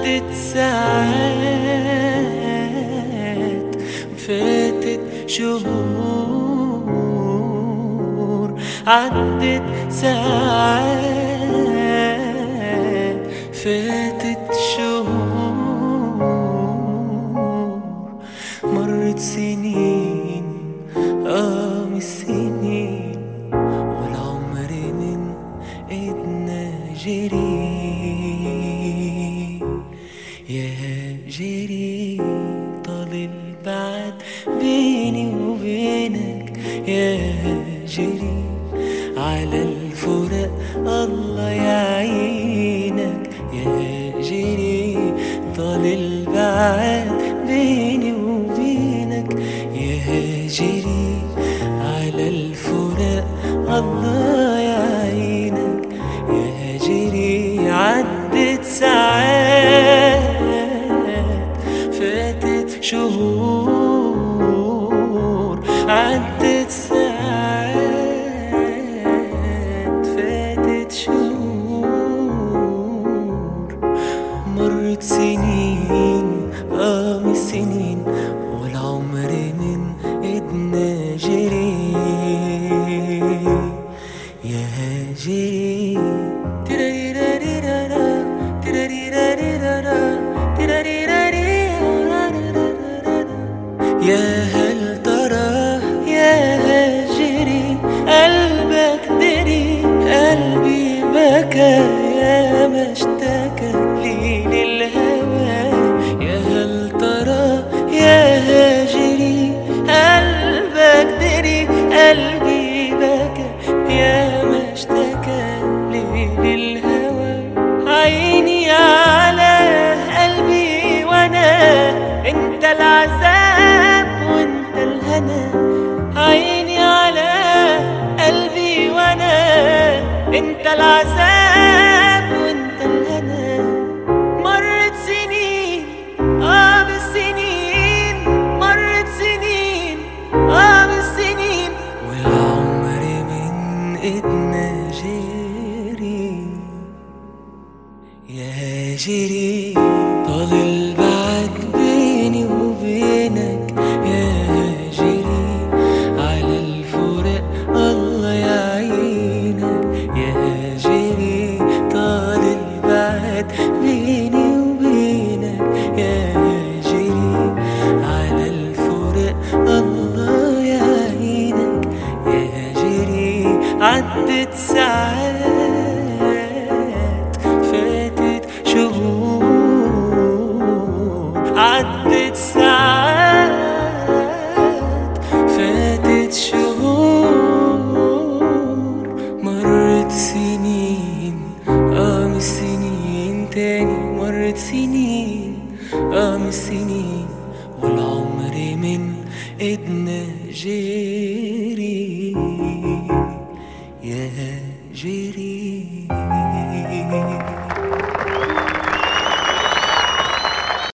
عدت ساعات، فاتت شهور، عدت ساعات، فاتت شهور، مرت سنين، من السنين، والعمر من ايدنا جري. يا جري طال البعد بيني وبينك، يا جري على الفراق الله يعينك. يا جري طال البعد بيني وبينك، يا جري على الفراق الله يعينك. يا جري عدت ساعات، فاتت شهور، عدت ساعات، فاتت شهور، مرت سنين، من السنين، والعمر من ايدنا جري. يا جري يا هل ترى، يا هاجري قلبك دري، قلبي بكى يا ما اشتكى ليل الهوى. يا هل ترى، يا هاجري قلبك دري، قلبي بكى يا ما اشتكى ليل الهوى. عيني على قلبي وانا، انت العذاب وانت الهنا. عيني على قلبي وانا، انت العذاب وانت الهنا. مرت سنين، بالسنين، مرت سنين، بالسنين، والعمر من ايدنا جري. يا جري طال البعد بيني وبينك، يا جري على الفراق الله يعينك. يا جري طال البعد بيني وبينك، يا جري على الفراق الله يعينك. يا جري عدت ساعات، فاتت شهور، عدت ساعات، فاتت شهور، مرت سنين، من السنين تاني، مرت سنين، من السنين، والعمر من ايدنا جري. يا جري.